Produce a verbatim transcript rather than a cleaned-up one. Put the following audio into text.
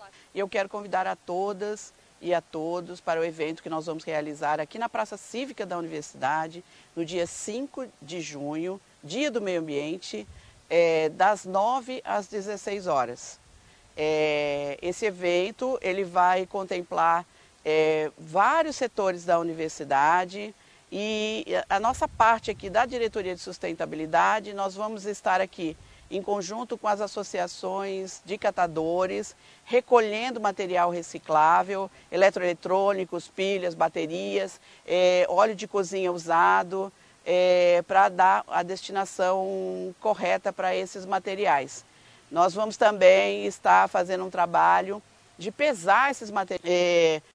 E eu quero convidar a todas e a todos para o evento que nós vamos realizar aqui na Praça Cívica da Universidade, no dia cinco de junho, Dia do Meio Ambiente, é, das nove às dezesseis horas. É, esse evento ele vai contemplar é, vários setores da universidade e a nossa parte aqui da Diretoria de Sustentabilidade, nós vamos estar aqui em conjunto com as associações de catadores, recolhendo material reciclável, eletroeletrônicos, pilhas, baterias, é, óleo de cozinha usado, é, para dar a destinação correta para esses materiais. Nós vamos também estar fazendo um trabalho de pesar esses materiais. É,